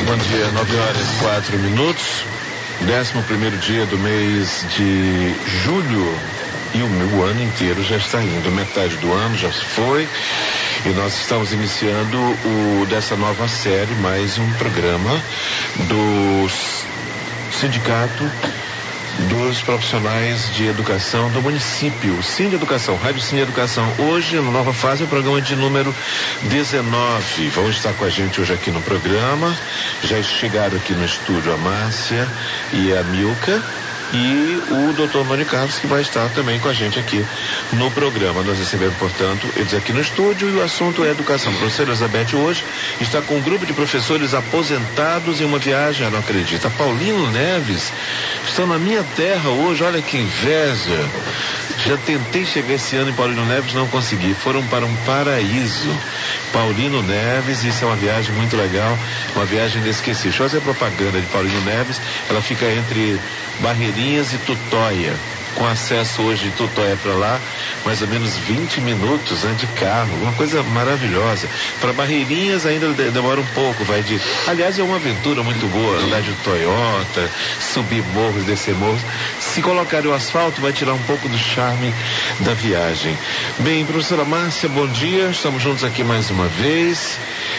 bom dia. 9h04. 11º dia do mês de julho. E o ano inteiro já está indo. Metade do ano já se foi. E nós estamos iniciando dessa nova série, mais um programa do Sindicato dos Profissionais de Educação do município, Sim de Educação, Rádio Sim de Educação. Hoje, na nova fase, é o programa de número 19. Vão estar com a gente hoje aqui no programa. Já chegaram aqui no estúdio a Márcia e a Milka. E o doutor Antônio Carlos, que vai estar também com a gente aqui no programa. Nós recebemos, portanto, eles aqui no estúdio, e o assunto é educação. A professora Elizabeth hoje está com um grupo de professores aposentados em uma viagem, não acredita. Paulino Neves estão na minha terra hoje, olha que inveja. Já tentei chegar esse ano em Paulino Neves, não consegui. Foram para um paraíso. Paulino Neves, isso é uma viagem muito legal, uma viagem inesquecível. Deixa eu fazer propaganda de Paulino Neves. Ela fica entre Barreirinhas e Tutóia, com acesso hoje de Tutóia para lá, mais ou menos 20 minutos, né, de carro, uma coisa maravilhosa. Para Barreirinhas ainda demora um pouco, aliás, é uma aventura muito boa, andar de Toyota, subir morros, descer morros. Se colocar o asfalto, vai tirar um pouco do charme da viagem. Bem, professora Márcia, bom dia, estamos juntos aqui mais uma vez,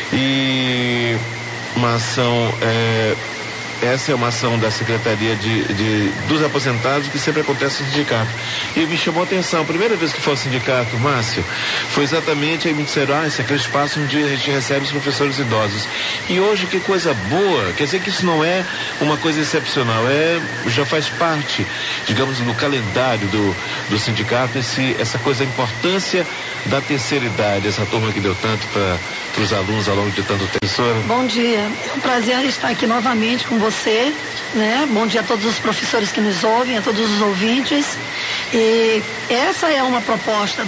e uma ação, essa é uma ação da Secretaria dos Aposentados, que sempre acontece no sindicato. E me chamou a atenção, a primeira vez que foi ao sindicato, Márcio, foi exatamente, aí me disseram, esse é aquele espaço onde a gente recebe os professores idosos. E hoje, que coisa boa, quer dizer que isso não é uma coisa excepcional, já faz parte, digamos, do calendário do sindicato, essa coisa, a importância da terceira idade, essa turma que deu tanto para os alunos ao longo de tanto tempo. Bom dia, é um prazer estar aqui novamente com você, né? Bom dia a todos os professores que nos ouvem, a todos os ouvintes. E essa é uma proposta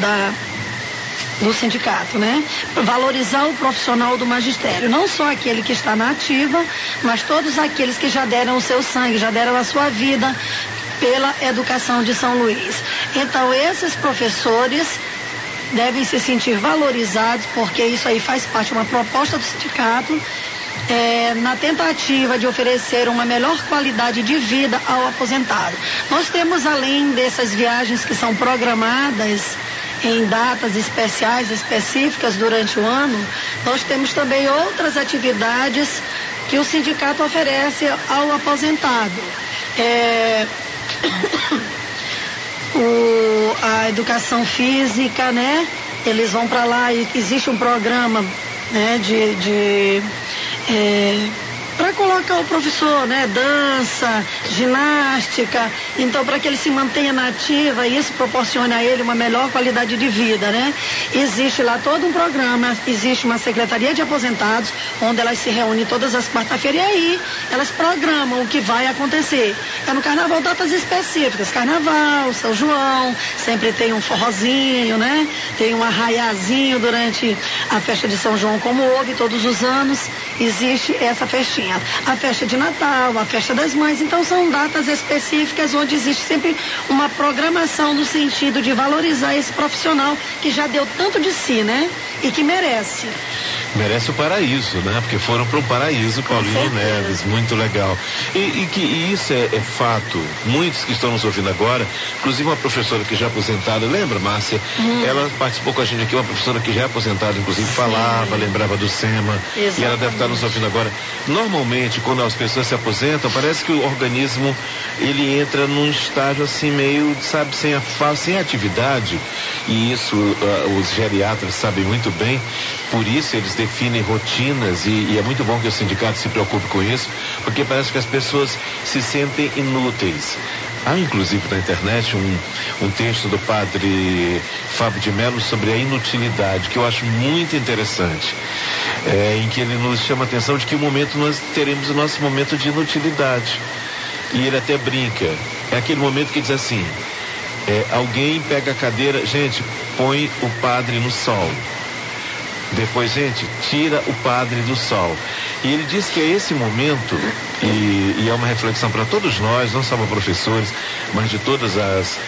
do sindicato, né? Valorizar o profissional do magistério, não só aquele que está na ativa, mas todos aqueles que já deram o seu sangue, já deram a sua vida pela educação de São Luís. Então, esses professores devem se sentir valorizados, porque isso aí faz parte de uma proposta do sindicato, na tentativa de oferecer uma melhor qualidade de vida ao aposentado. Nós temos, além dessas viagens que são programadas em datas especiais, específicas durante o ano, nós temos também outras atividades que o sindicato oferece ao aposentado. A educação física, né? Eles vão para lá e existe um programa, né, para colocar o professor, né, dança, ginástica, então para que ele se mantenha na ativa, e isso proporciona a ele uma melhor qualidade de vida, né? Existe lá todo um programa, existe uma secretaria de aposentados, onde elas se reúnem todas as quarta-feiras, e aí elas programam o que vai acontecer. É no carnaval datas específicas, carnaval, São João, sempre tem um forrozinho, né? Tem um arraiazinho durante a festa de São João, como houve todos os anos, existe essa festinha. A festa de Natal, a festa das mães, então são datas específicas onde existe sempre uma programação no sentido de valorizar esse profissional que já deu tanto de si, né? E que merece. Merece o paraíso, né? Porque foram para um paraíso, Paulino Neves, muito legal. E isso é fato. Muitos que estão nos ouvindo agora, inclusive uma professora que já é aposentada, lembra, Márcia? Ela participou com a gente aqui, uma professora que já é aposentada, inclusive falava, lembrava do SEMA. Exatamente. E ela deve estar nos ouvindo agora. Normalmente, quando as pessoas se aposentam, parece que o organismo, ele entra num estágio assim meio, sabe, sem atividade. E isso os geriatras sabem muito bem. Por isso eles definem rotinas, e é muito bom que o sindicato se preocupe com isso, porque parece que as pessoas se sentem inúteis. Há inclusive na internet um texto do padre Fábio de Mello sobre a inutilidade, que eu acho muito interessante, em que ele nos chama a atenção de que um momento nós teremos o nosso momento de inutilidade. E ele até brinca, é aquele momento que diz assim, alguém pega a cadeira, gente, põe o padre no sol. Depois, gente, tira o padre do sol. E ele diz que é esse momento, e é uma reflexão para todos nós, não só para professores, mas de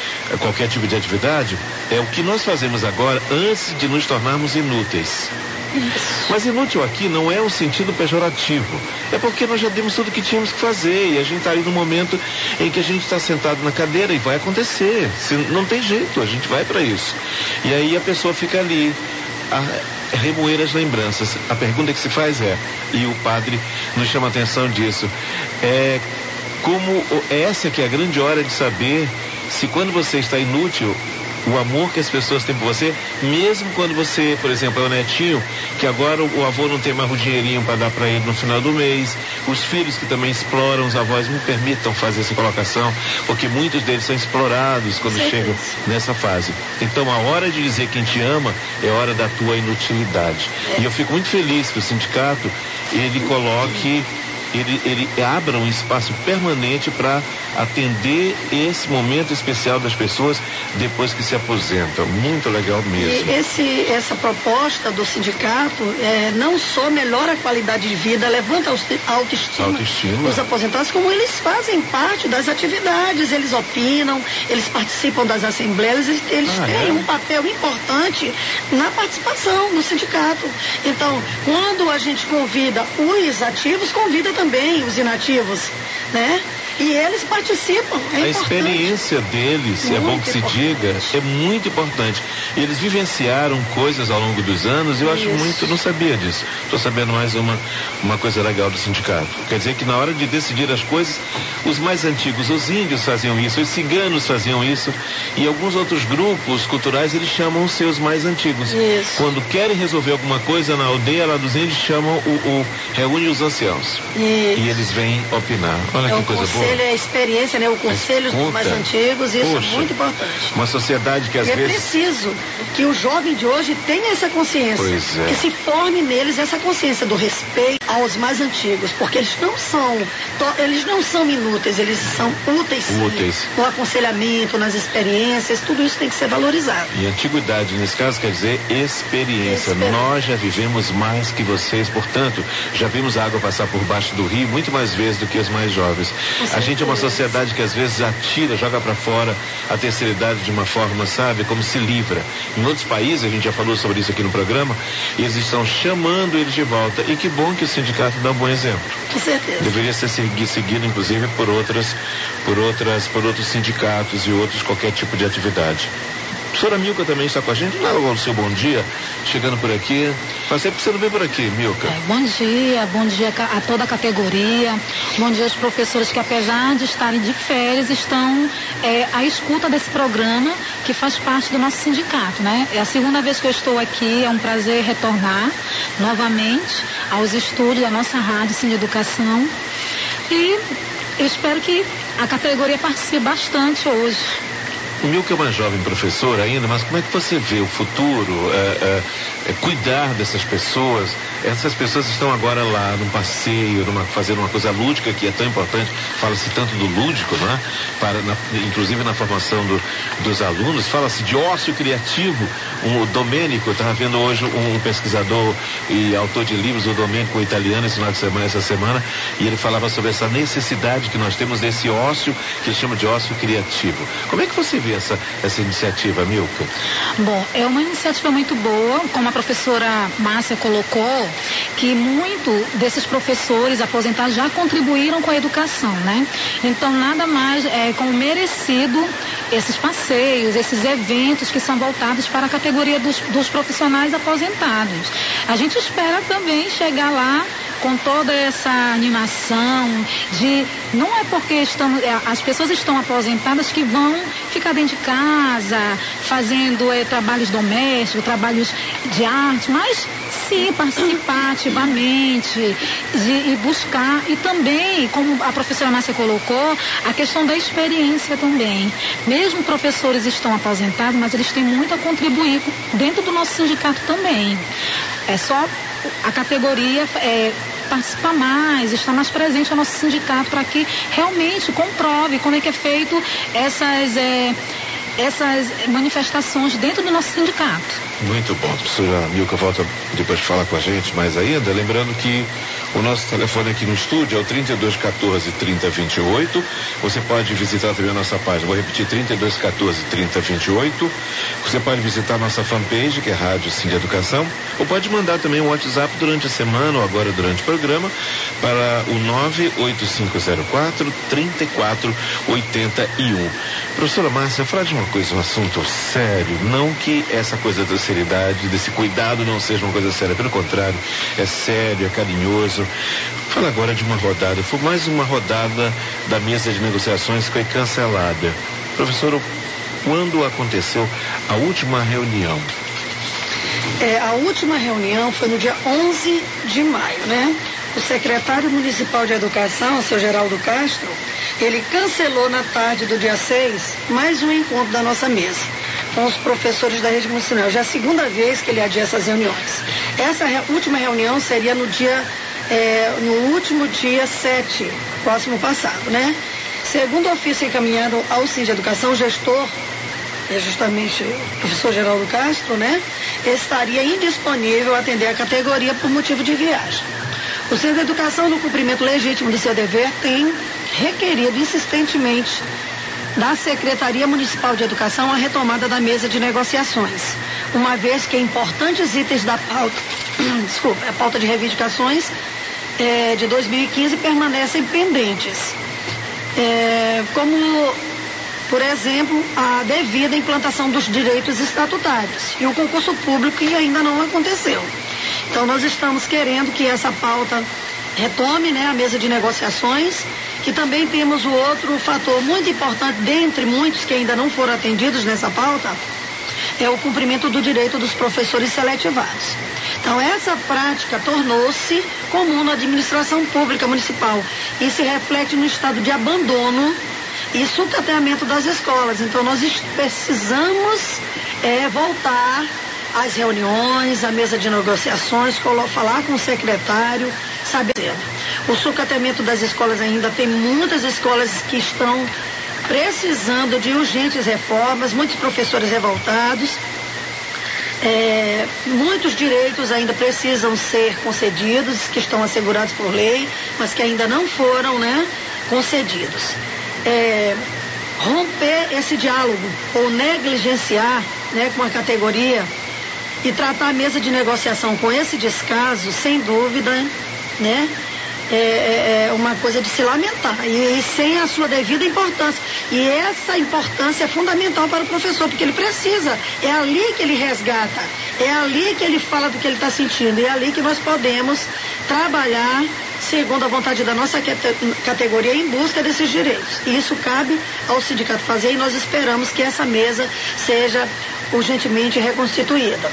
qualquer tipo de atividade, é o que nós fazemos agora antes de nos tornarmos inúteis. Mas inútil aqui não é um sentido pejorativo. É porque nós já demos tudo o que tínhamos que fazer e a gente está aí no momento em que a gente está sentado na cadeira e vai acontecer. Não tem jeito, a gente vai para isso. E aí a pessoa fica ali a remoer as lembranças. A pergunta que se faz e o padre nos chama a atenção disso, como essa que é a grande hora de saber se quando você está inútil, o amor que as pessoas têm por você, mesmo quando você, por exemplo, é o netinho, que agora o avô não tem mais o dinheirinho para dar para ele no final do mês, os filhos que também exploram os avós, me permitam fazer essa colocação, porque muitos deles são explorados quando chegam nessa fase. Então a hora de dizer quem te ama é a hora da tua inutilidade. E eu fico muito feliz que o sindicato, ele coloque, ele abra um espaço permanente para atender esse momento especial das pessoas depois que se aposentam. Muito legal mesmo. E essa proposta do sindicato não só melhora a qualidade de vida, levanta a autoestima dos aposentados, como eles fazem parte das atividades, eles opinam, eles participam das assembleias, eles têm um papel importante na participação no sindicato. Então, quando a gente convida os ativos, convida também os inativos, né? E eles participam. A experiência deles, é bom que se diga, é muito importante. Eles vivenciaram coisas ao longo dos anos, eu acho muito, não sabia disso. Estou sabendo mais uma coisa legal do sindicato. Quer dizer que na hora de decidir as coisas, os mais antigos, os índios faziam isso, os ciganos faziam isso, e alguns outros grupos culturais, eles chamam os seus mais antigos. Quando querem resolver alguma coisa na aldeia lá dos índios, chamam reúne os anciãos. E eles vêm opinar. Olha que coisa boa. É a experiência, né? O conselho dos mais antigos, isso é muito importante. Uma sociedade que às vezes... É preciso que o jovem de hoje tenha essa consciência. Que se forme neles essa consciência do respeito aos mais antigos, porque eles não são inúteis, eles são úteis. No aconselhamento, nas experiências, tudo isso tem que ser valorizado. E antiguidade, nesse caso, quer dizer experiência. Nós já vivemos mais que vocês, portanto, já vimos a água passar por baixo do rio muito mais vezes do que os mais jovens. A gente é uma sociedade que às vezes atira, joga para fora a terceira idade de uma forma, sabe, como se livra. Em outros países, a gente já falou sobre isso aqui no programa, eles estão chamando eles de volta. E que bom que o sindicato dá um bom exemplo. Com certeza. Deveria ser seguido, inclusive, por outros sindicatos e outros qualquer tipo de atividade. A professora Milka também está com a gente. Dá o seu bom dia, chegando por aqui. Faz tempo que você não vem por aqui, Milka. Bom dia a toda a categoria. Bom dia aos professores que, apesar de estarem de férias, estão à escuta desse programa que faz parte do nosso sindicato, né? É a segunda vez que eu estou aqui, é um prazer retornar novamente aos estúdios da nossa rádio Cine Educação. E eu espero que a categoria participe bastante hoje. O Milka é uma jovem professora ainda, mas como é que você vê o futuro, cuidar dessas pessoas? Essas pessoas estão agora lá num passeio, fazendo uma coisa lúdica que é tão importante, fala-se tanto do lúdico, não é? Inclusive na formação dos alunos, fala-se de ócio criativo. O Domênico, eu estava vendo hoje um pesquisador e autor de livros, o Domênico, italiano, essa semana, e ele falava sobre essa necessidade que nós temos desse ócio, que ele chama de ócio criativo. Como é que você vê essa iniciativa, Milka? Bom, é uma iniciativa muito boa, como a professora Márcia colocou, que muito desses professores aposentados já contribuíram com a educação, né? Então, nada mais como merecido esses passeios, esses eventos que são voltados para a categoria dos profissionais aposentados. A gente espera também chegar lá com toda essa animação não é porque as pessoas estão aposentadas que vão ficar dentro de casa fazendo trabalhos domésticos, trabalhos de arte, mas sim participar ativamente e buscar, e também, como a professora Márcia colocou, a questão da experiência também. Mesmo professores estão aposentados, mas eles têm muito a contribuir dentro do nosso sindicato também. É só a categoria participar mais, estar mais presente no nosso sindicato para que realmente comprove como é que é feito essas manifestações dentro do nosso sindicato. Muito bom. A professora Milka volta depois de falar com a gente mais ainda, lembrando que o nosso telefone aqui no estúdio é o 3214-3028. Você pode visitar também a nossa página. Vou repetir, 3214-3028. Você pode visitar a nossa fanpage, que é Rádio Sim de Educação, ou pode mandar também um WhatsApp durante a semana ou agora durante o programa para o 98504-3481. Professora Márcia, falar de uma coisa, um assunto sério, não que essa coisa da seriedade, desse cuidado não seja uma coisa séria, pelo contrário, é sério, é carinhoso. Fala agora de uma rodada, foi mais uma rodada da mesa de negociações que foi cancelada. Professor, quando aconteceu a última reunião? A última reunião foi no dia 11 de maio, né? O secretário municipal de educação, o seu Geraldo Castro, ele cancelou na tarde do dia 6 mais um encontro da nossa mesa com os professores da rede municipal. Já é a segunda vez que ele adia essas reuniões. Essa última reunião seria no último dia 7, próximo passado, né? Segundo o ofício encaminhado ao Sim de Educação, o gestor, é justamente o professor Geraldo Castro, né? Estaria indisponível a atender a categoria por motivo de viagem. O Sim de Educação, no cumprimento legítimo do seu dever, tem requerido insistentemente da Secretaria Municipal de Educação a retomada da mesa de negociações, uma vez que importantes itens da pauta, a pauta de reivindicações de 2015 permanecem pendentes, como, por exemplo, a devida implantação dos direitos estatutários e o concurso público que ainda não aconteceu. Então nós estamos querendo que essa pauta retome, né, a mesa de negociações, que também temos o outro fator muito importante, dentre muitos que ainda não foram atendidos nessa pauta, é o cumprimento do direito dos professores seletivados. Então essa prática tornou-se comum na administração pública municipal e se reflete no estado de abandono e sucateamento das escolas. Então nós precisamos voltar às reuniões, à mesa de negociações, falar com o secretário, saber. O sucateamento das escolas ainda tem muitas escolas que estão precisando de urgentes reformas, muitos professores revoltados, muitos direitos ainda precisam ser concedidos, que estão assegurados por lei, mas que ainda não foram, né, concedidos. Romper esse diálogo ou negligenciar, né, com a categoria e tratar a mesa de negociação com esse descaso, sem dúvida, né, é uma coisa de se lamentar e sem a sua devida importância. E essa importância é fundamental para o professor, porque ele precisa, é ali que ele resgata, é ali que ele fala do que ele está sentindo, é ali que nós podemos trabalhar segundo a vontade da nossa categoria em busca desses direitos. E isso cabe ao sindicato fazer e nós esperamos que essa mesa seja urgentemente reconstituída.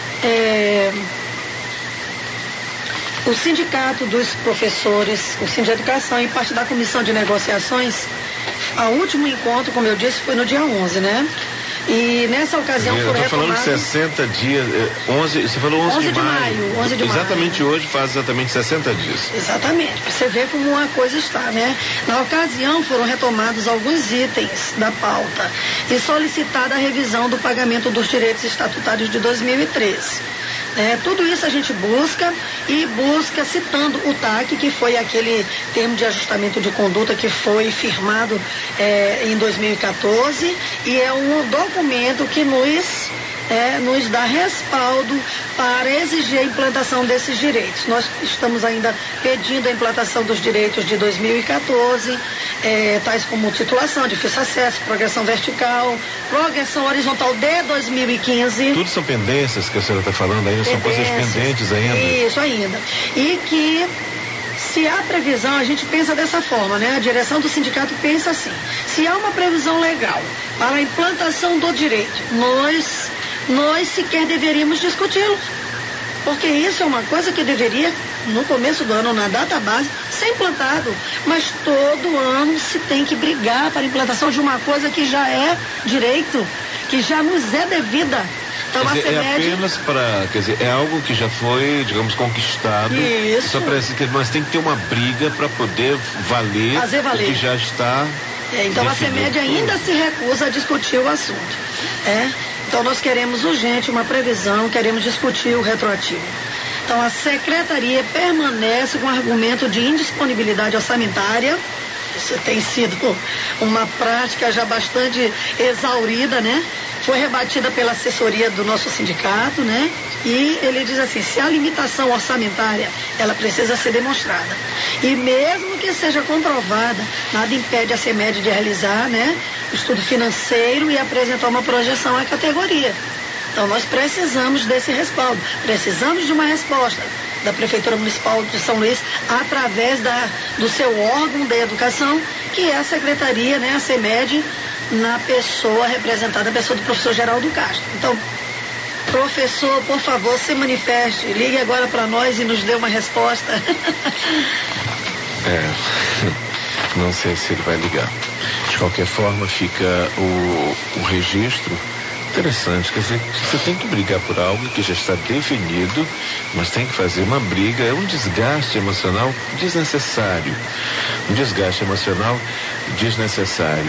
O sindicato dos professores, o Sim de Educação, em parte da comissão de negociações, o último encontro, como eu disse, foi no dia 11, né? E nessa ocasião foram retomados... falando de 60 dias, você falou 11 de maio. 11 de exatamente maio. Hoje faz exatamente 60 dias. Exatamente, para você ver como a coisa está, né? Na ocasião foram retomados alguns itens da pauta e solicitada a revisão do pagamento dos direitos estatutários de 2013. Tudo isso a gente busca citando o TAC, que foi aquele termo de ajustamento de conduta que foi firmado em 2014 e é um documento que nos dá respaldo para exigir a implantação desses direitos. Nós estamos ainda pedindo a implantação dos direitos de 2014, tais como titulação, difícil acesso, progressão vertical, progressão horizontal de 2015. Tudo são pendências que a senhora está falando ainda, são coisas pendentes ainda. Isso ainda. E que se há previsão, a gente pensa dessa forma, né? A direção do sindicato pensa assim: se há uma previsão legal para a implantação do direito, nós sequer deveríamos discuti-lo, porque isso é uma coisa que deveria, no começo do ano, na data base, ser implantado, mas todo ano se tem que brigar para a implantação de uma coisa que já é direito, que já nos é devida. Então, quer dizer, apenas para, é algo que já foi, digamos, conquistado. Isso. Só parece que nós tem que ter uma briga para poder valer, fazer valer o que já está Então a CEMED ainda se recusa a discutir o assunto. Então nós queremos urgente uma previsão, queremos discutir o retroativo. Então a secretaria permanece com o argumento de indisponibilidade orçamentária. Isso tem sido uma prática já bastante exaurida, né? Foi rebatida pela assessoria do nosso sindicato, né? E ele diz assim, se a limitação orçamentária, ela precisa ser demonstrada. E mesmo que seja comprovada, nada impede a CEMED de realizar, né, o estudo financeiro e apresentar uma projeção à categoria. Então nós precisamos desse respaldo, precisamos de uma resposta da Prefeitura Municipal de São Luís através do seu órgão de educação, que é a Secretaria, né, a CEMED, na pessoa representada, a pessoa do professor Geraldo Castro. Então, professor, por favor, se manifeste, ligue agora para nós e nos dê uma resposta. Não sei se ele vai ligar. De qualquer forma, fica o registro. Interessante, quer dizer, você tem que brigar por algo que já está definido, mas tem que fazer uma briga, é um desgaste emocional desnecessário. Um desgaste emocional desnecessário.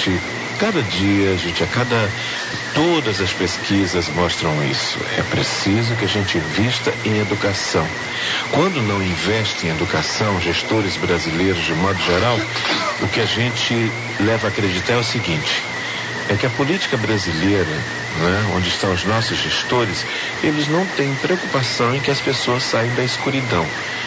Todas as pesquisas mostram isso. É preciso que a gente invista em educação. Quando não investe em educação, gestores brasileiros de modo geral, o que a gente leva a acreditar é o seguinte, é que a política brasileira, né, onde estão os nossos gestores, eles não têm preocupação em que as pessoas saiam da escuridão,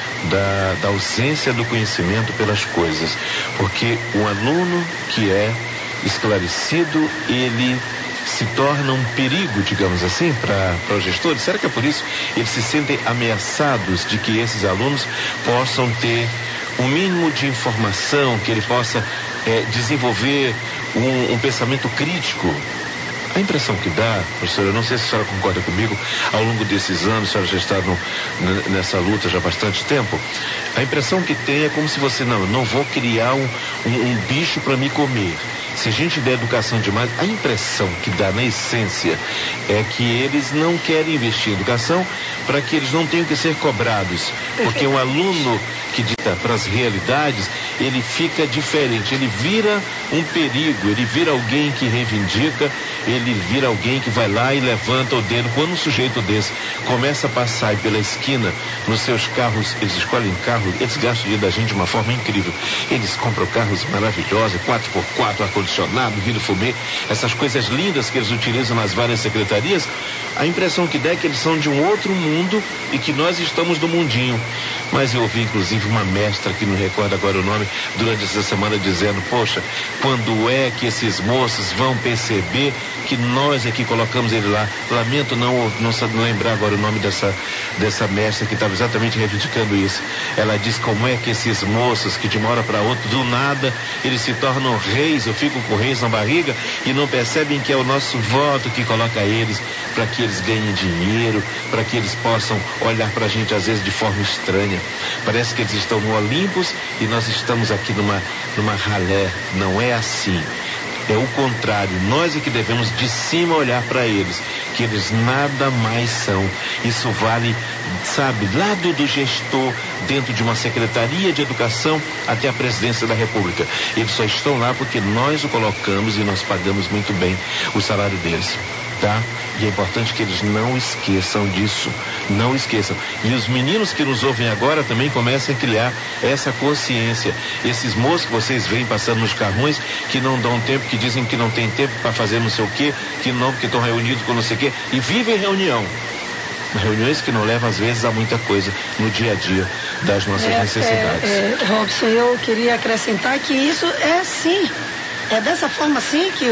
da ausência do conhecimento pelas coisas. Porque um aluno que é esclarecido, ele se torna um perigo, digamos assim, para os gestores. Será que é por isso eles se sentem ameaçados de que esses alunos possam ter um mínimo de informação, que ele possa desenvolver um pensamento crítico? A impressão que dá, professora, eu não sei se a senhora concorda comigo, ao longo desses anos, a senhora já está nessa luta já há bastante tempo, a impressão que tem é como se você, não vou criar um bicho para me comer. Se a gente der educação demais, a impressão que dá na essência é que eles não querem investir em educação para que eles não tenham que ser cobrados. Porque um aluno que dita para as realidades, ele fica diferente, ele vira um perigo, ele vira alguém que reivindica, ele vira alguém que vai lá e levanta o dedo. Quando um sujeito desse começa a passar pela esquina nos seus carros, eles escolhem carro, eles gastam dinheiro da gente de uma forma incrível. Eles compram carros maravilhosos, 4x4, ar-condicionado, vidro fumê, essas coisas lindas que eles utilizam nas várias secretarias. A impressão que dá é que eles são de um outro mundo e que nós estamos no mundinho. Mas eu ouvi inclusive uma mestra, que não recordo agora o nome, durante essa semana dizendo, poxa, quando é que esses moços vão perceber que nós é que colocamos ele lá? Lamento não lembrar agora o nome dessa mestra que estava exatamente reivindicando isso. Ela diz como é que esses moços que de uma hora para outra, do nada, eles se tornam reis, eu fico com reis na barriga e não percebem que é o nosso voto que coloca eles, para que eles ganhem dinheiro, para que eles possam olhar para a gente às vezes de forma estranha. Parece que eles estão no Olympus e nós estamos aqui numa ralé. Não é assim. É o contrário, nós é que devemos de cima olhar para eles, que eles nada mais são. Isso vale, sabe, lá do gestor, dentro de uma secretaria de educação até a presidência da República. Eles só estão lá porque nós o colocamos e nós pagamos muito bem o salário deles. Tá? E é importante que eles não esqueçam disso, não esqueçam. E os meninos que nos ouvem agora também comecem a criar essa consciência. Esses moços que vocês veem passando nos carrões, que não dão tempo, que dizem que não tem tempo para fazer não sei o quê, que não, porque estão reunidos com não sei o quê, e vivem reunião. Reuniões que não levam às vezes a muita coisa no dia a dia das nossas necessidades. Robson, eu queria acrescentar que isso é sim. É dessa forma, sim, que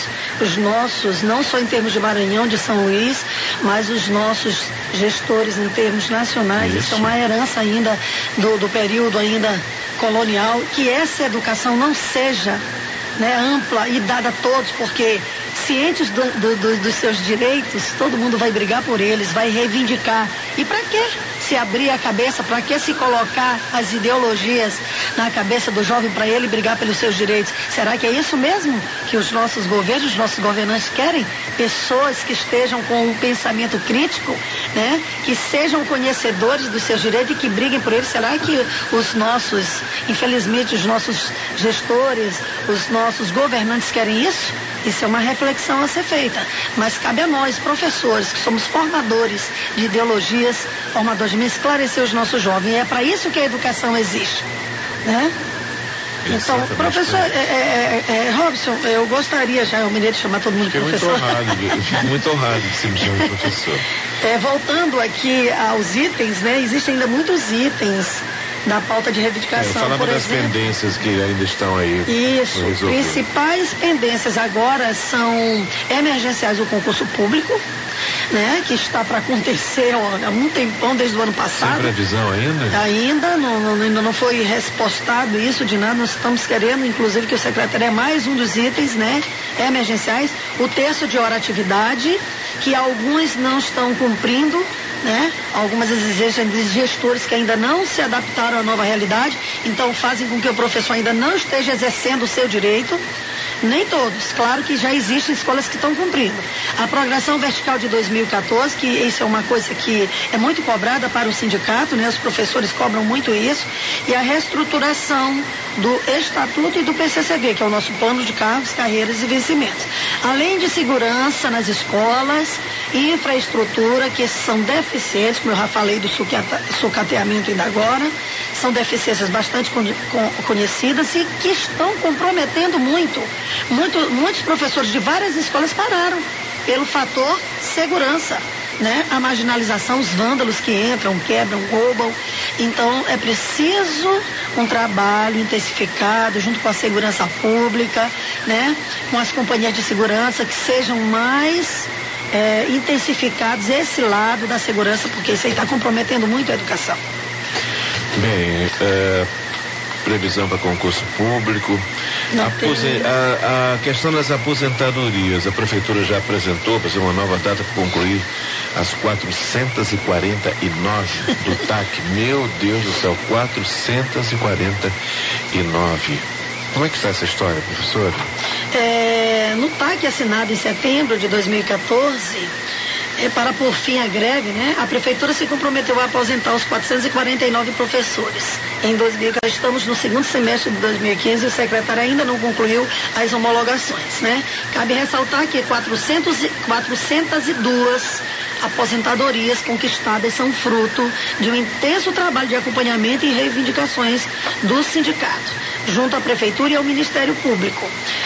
os nossos, não só em termos de Maranhão, de São Luís, mas os nossos gestores em termos nacionais, isso é uma herança ainda do período ainda colonial, que essa educação não seja, né, ampla e dada a todos, porque se cientes dos seus direitos, todo mundo vai brigar por eles, vai reivindicar. E para que se abrir a cabeça, para que se colocar as ideologias na cabeça do jovem para ele brigar pelos seus direitos? Será que é isso mesmo que os nossos governos, os nossos governantes querem? Pessoas que estejam com um pensamento crítico, né? Que sejam conhecedores dos seus direitos e que briguem por eles. Será que os nossos, infelizmente, os nossos gestores, os nossos governantes querem isso? Isso é uma reflexão a ser feita. Mas cabe a nós, professores, que somos formadores de ideologias, formadores de esclarecer os nossos jovens. E é para isso que a educação existe, né? Então, professor, Robson, eu gostaria já, eu me de chamar todo mundo de professor. Eu fico muito honrado de ser me chamar de professor. Voltando aqui aos itens, né? Existem ainda muitos itens na pauta de reivindicação. Falava das pendências que ainda estão aí. Isso, principais pendências agora são emergenciais do concurso público, né? Que está para acontecer há um tempão, desde o ano passado. Sem previsão ainda? Ainda não foi respostado isso de nada. Nós estamos querendo, inclusive, que o secretário é mais um dos itens, né? Emergenciais. O terço de hora atividade, que alguns não estão cumprindo, né? Algumas exigências de gestores que ainda não se adaptaram à nova realidade, então fazem com que o professor ainda não esteja exercendo o seu direito. Nem todos, claro que já existem escolas que estão cumprindo. A progressão vertical de 2014, que isso é uma coisa que é muito cobrada para o sindicato, né? Os professores cobram muito isso. E a reestruturação do Estatuto e do PCCB, que é o nosso plano de cargos, carreiras e vencimentos. Além de segurança nas escolas, infraestrutura, que são deficientes, como eu já falei do sucateamento ainda agora, são deficiências bastante conhecidas e que estão comprometendo muitos professores de várias escolas pararam pelo fator segurança, né? A marginalização, os vândalos que entram, quebram, roubam. Então é preciso um trabalho intensificado junto com a segurança pública, né? Com as companhias de segurança que sejam mais intensificados esse lado da segurança, porque isso aí está comprometendo muito a educação. Bem, previsão para concurso público. A questão das aposentadorias, a prefeitura já apresentou para fazer uma nova data para concluir as 449 do TAC. Meu Deus do céu, 449. Como é que está essa história, professora? No TAC assinado em setembro de 2014, para pôr fim à greve, né? A prefeitura se comprometeu a aposentar os 449 professores. Em 2000, estamos no segundo semestre de 2015 e o secretário ainda não concluiu as homologações, né? Cabe ressaltar que 402 aposentadorias conquistadas são fruto de um intenso trabalho de acompanhamento e reivindicações do sindicato, junto à prefeitura e ao Ministério Público.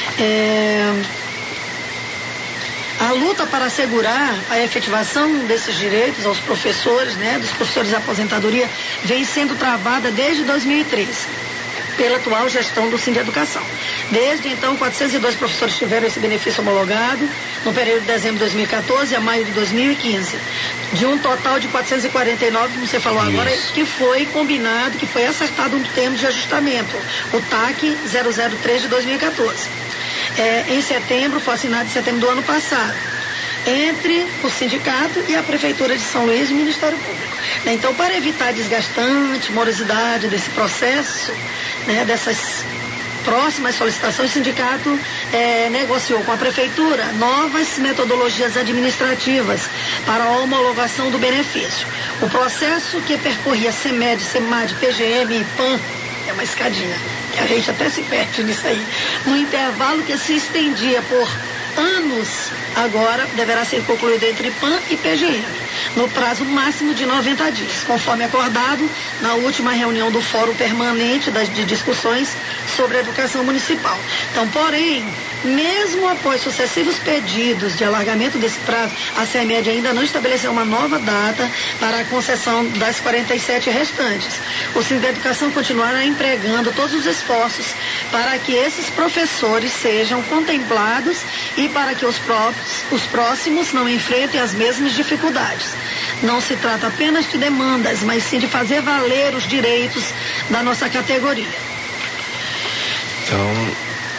A luta para assegurar a efetivação desses direitos aos professores, né, dos professores de aposentadoria, vem sendo travada desde 2013, pela atual gestão do Sindeducação. Desde então, 402 professores tiveram esse benefício homologado no período de dezembro de 2014 a maio de 2015. De um total de 449, como você falou agora, que foi combinado, que foi acertado um termo de ajustamento, o TAC 003 de 2014. Em setembro, foi assinado em setembro do ano passado, entre o sindicato e a Prefeitura de São Luís e o Ministério Público. Então, para evitar desgastante, morosidade desse processo, né, dessas próximas solicitações, o sindicato negociou com a Prefeitura novas metodologias administrativas para a homologação do benefício. O processo que percorria CEMED, CEMAD, PGM e PAN, é uma escadinha, que a gente até se perde nisso aí, no intervalo que se estendia por anos, agora deverá ser concluído entre PAN e PGM, no prazo máximo de 90 dias, conforme acordado na última reunião do Fórum Permanente de Discussões sobre a Educação Municipal. Então, porém, mesmo após sucessivos pedidos de alargamento desse prazo, a CEMED ainda não estabeleceu uma nova data para a concessão das 47 restantes. O Sindeducação continuará empregando todos os esforços para que esses professores sejam contemplados e para que os próximos não enfrentem as mesmas dificuldades. Não se trata apenas de demandas, mas sim de fazer valer os direitos da nossa categoria. Então,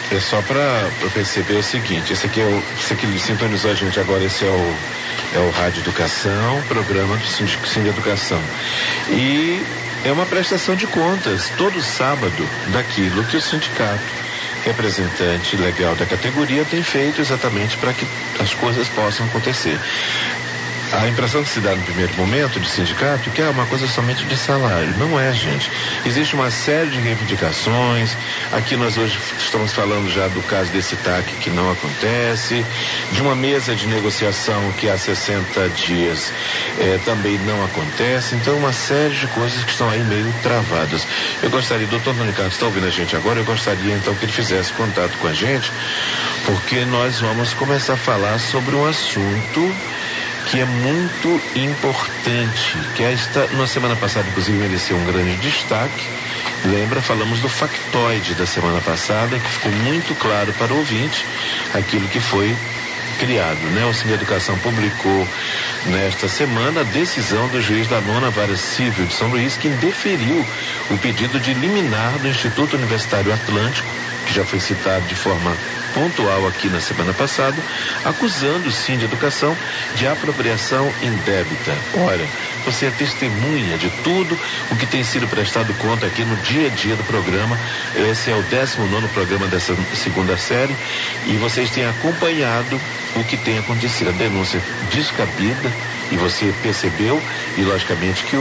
É só para perceber o seguinte, esse aqui sintonizou a gente agora, esse é o Rádio Educação, programa do Cine Educação. E é uma prestação de contas, todo sábado, daquilo que o sindicato, representante legal da categoria, tem feito exatamente para que as coisas possam acontecer. A impressão que se dá no primeiro momento de sindicato que é uma coisa somente de salário. Não é, gente. Existe uma série de reivindicações. Aqui nós hoje estamos falando já do caso desse TAC que não acontece, de uma mesa de negociação que há 60 dias também não acontece. Então, uma série de coisas que estão aí meio travadas. Eu gostaria, o doutor Antônio Carlos está ouvindo a gente agora, eu gostaria então que ele fizesse contato com a gente, porque nós vamos começar a falar sobre um assunto que é muito importante, que na semana passada, inclusive, mereceu um grande destaque. Lembra, falamos do factoide da semana passada, que ficou muito claro para o ouvinte aquilo que foi criado, né? O Cine Educação publicou nesta semana a decisão do juiz da 9ª Vara Civil de São Luís, que indeferiu o pedido de liminar do Instituto Universitário Atlântico, que já foi citado de forma pontual aqui na semana passada, acusando o Cine Educação de apropriação indébita. Olha, você é testemunha de tudo o que tem sido prestado conta aqui no dia a dia do programa. Esse é o 19º programa dessa segunda série e vocês têm acompanhado o que tem acontecido. A denúncia descabida, e você percebeu, e logicamente que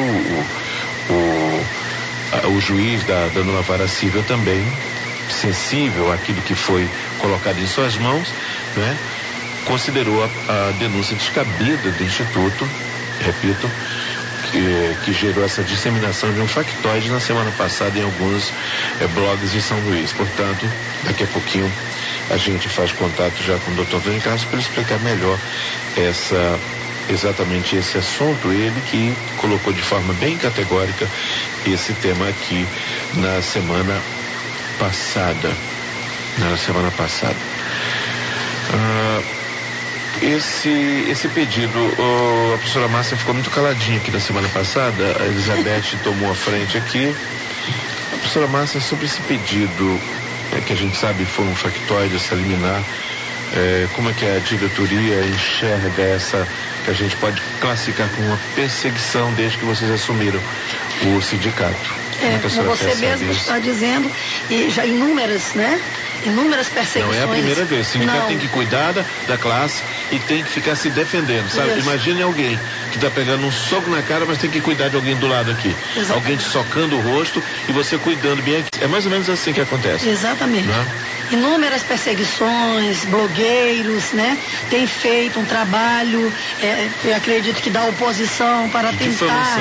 o juiz da 9ª Vara Civil também, sensível àquilo que foi colocado em suas mãos, né, considerou a denúncia descabida do Instituto, repito, que gerou essa disseminação de um factoide na semana passada em alguns blogs de São Luís. Portanto, daqui a pouquinho a gente faz contato já com o doutor Antônio Carlos para explicar melhor exatamente esse assunto, ele que colocou de forma bem categórica esse tema aqui na semana passada. Esse pedido, a professora Márcia ficou muito caladinha aqui na semana passada, a Elizabeth tomou a frente aqui. A professora Márcia, sobre esse pedido, que a gente sabe foi um factoide, essa liminar, como é que a diretoria enxerga essa, que a gente pode classificar como uma perseguição desde que vocês assumiram o sindicato? Como você mesmo está dizendo, e já inúmeras perseguições. Não é a primeira vez. O sindicato tem que cuidar da classe e tem que ficar se defendendo, sabe? Isso. Imagine alguém que está pegando um soco na cara, mas tem que cuidar de alguém do lado aqui. Exatamente. Alguém te socando o rosto e você cuidando bem aqui. É mais ou menos assim que acontece. Exatamente. Né? Inúmeras perseguições, blogueiros, né? Tem feito um trabalho, eu acredito que da oposição para tentar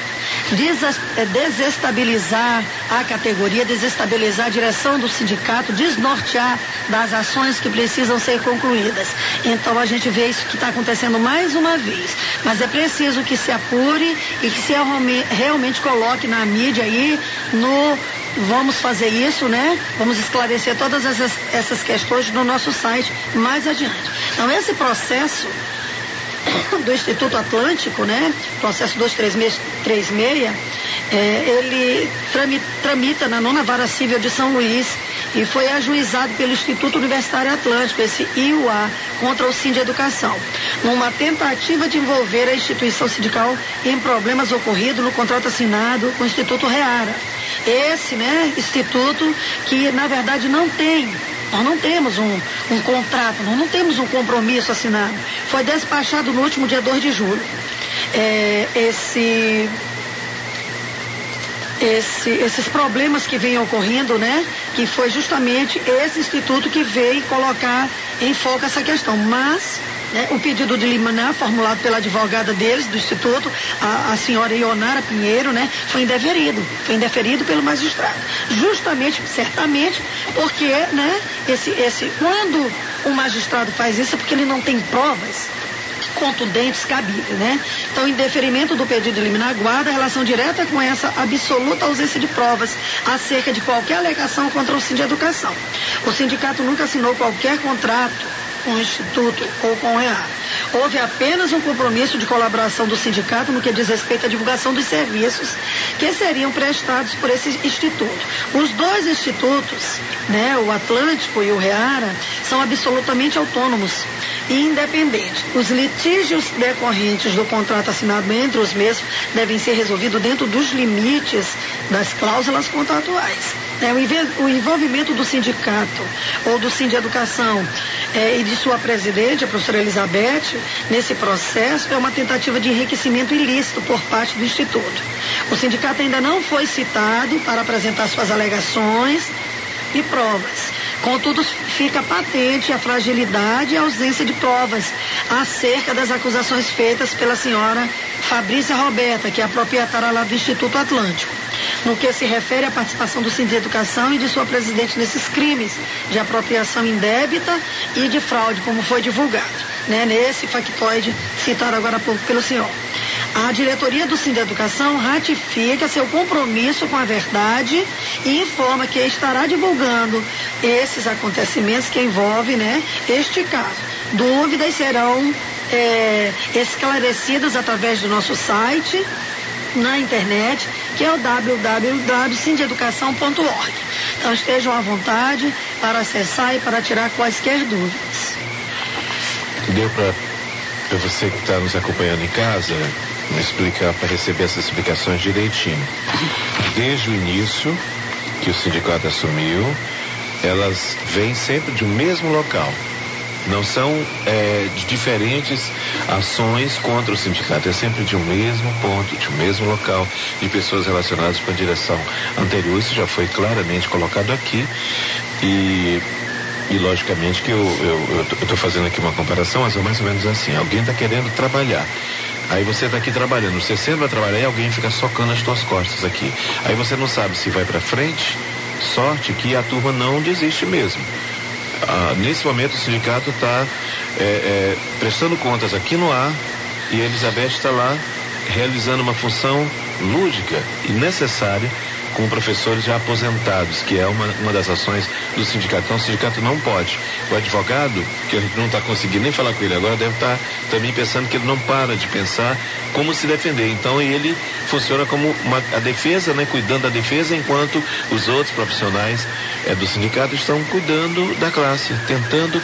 desestabilizar a categoria, desestabilizar a direção do sindicato, desnortear das ações que precisam ser concluídas. Então a gente vê isso que está acontecendo mais uma vez, mas é preciso que se apure e que se realmente coloque na mídia aí vamos fazer isso, né? Vamos esclarecer todas essas questões no nosso site mais adiante. Então esse processo do Instituto Atlântico, né? Processo 2336, ele tramita na 9ª Vara Civil de São Luís e foi ajuizado pelo Instituto Universitário Atlântico, esse IUA, contra o Cine Educação, numa tentativa de envolver a instituição sindical em problemas ocorridos no contrato assinado com o Instituto Reara. Esse, né, instituto que, na verdade, nós não temos um contrato, nós não temos um compromisso assinado. Foi despachado no último dia 2 de julho. Esses problemas que vêm ocorrendo, né? Que foi justamente esse instituto que veio colocar em foco essa questão. Mas, né, o pedido de liminar formulado pela advogada deles, do instituto, a senhora Ionara Pinheiro, né? Foi indeferido pelo magistrado. Justamente, certamente, porque, né? Quando o magistrado faz isso é porque ele não tem provas contundentes, cabíveis, né? Então, em deferimento do pedido de liminar, guarda relação direta com essa absoluta ausência de provas acerca de qualquer alegação contra o Cine Educação. O sindicato nunca assinou qualquer contrato com o Instituto ou com o EA. Houve apenas um compromisso de colaboração do sindicato no que diz respeito à divulgação dos serviços que seriam prestados por esse instituto. Os dois institutos, né, o Atlântico e o Reara, são absolutamente autônomos e independentes. Os litígios decorrentes do contrato assinado entre os mesmos devem ser resolvidos dentro dos limites das cláusulas contratuais. O envolvimento do sindicato ou do Sindeducação e de sua presidente, a professora Elizabeth, nesse processo é uma tentativa de enriquecimento ilícito por parte do Instituto. O sindicato ainda não foi citado para apresentar suas alegações e provas. Contudo, fica patente a fragilidade e a ausência de provas acerca das acusações feitas pela senhora Fabrícia Roberta, que é a proprietária lá do Instituto Atlântico, no que se refere à participação do Sindeducação e de sua presidente nesses crimes de apropriação indébita e de fraude, como foi divulgado, né, nesse factoide citado agora há pouco pelo senhor. A diretoria do Sindeducação ratifica seu compromisso com a verdade e informa que estará divulgando esses acontecimentos que envolvem, né, este caso. Dúvidas serão esclarecidas através do nosso site na internet, que é o www.sindeducação.org. Então estejam à vontade para acessar e para tirar quaisquer dúvidas. Deu para você que está nos acompanhando em casa me explicar, para receber essas explicações direitinho. Desde o início que o sindicato assumiu, elas vêm sempre de um mesmo local. Não são de diferentes ações contra o sindicato, é sempre de um mesmo ponto, de um mesmo local, de pessoas relacionadas com a direção anterior. Isso já foi claramente colocado aqui e logicamente que eu estou fazendo aqui uma comparação, mas é mais ou menos assim: alguém está querendo trabalhar. Aí você está aqui trabalhando, você sempre vai trabalhar e alguém fica socando as tuas costas aqui. Aí você não sabe se vai para frente. Sorte que a turma não desiste mesmo. Nesse momento o sindicato está prestando contas aqui no ar e a Elizabeth está lá realizando uma função lúdica e necessária com professores já aposentados, que é uma das ações do sindicato. Então o sindicato não pode. O advogado, que a gente não está conseguindo nem falar com ele agora, deve estar também pensando que ele não para de pensar como se defender. Então ele funciona como a defesa, né, cuidando da defesa, enquanto os outros profissionais do sindicato estão cuidando da classe, tentando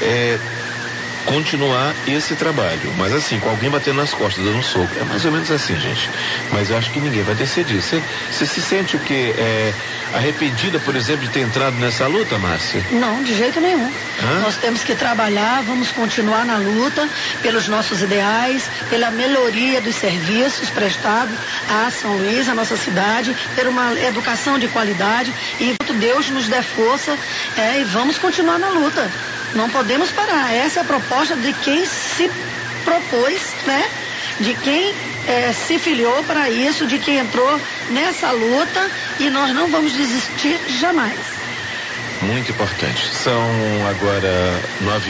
continuar esse trabalho, mas assim, com alguém batendo nas costas, dando um soco. É mais ou menos assim, gente. Mas eu acho que ninguém vai descer disso. Você se sente o quê? Arrependida, por exemplo, de ter entrado nessa luta, Márcia? Não, de jeito nenhum. Nós temos que trabalhar, vamos continuar na luta pelos nossos ideais, pela melhoria dos serviços prestados a São Luís, a nossa cidade, ter uma educação de qualidade e Deus nos dê força e vamos continuar na luta. Não podemos parar. Essa é a proposta de quem se propôs, né? De quem se filiou para isso, de quem entrou nessa luta, e nós não vamos desistir jamais. Muito importante. São agora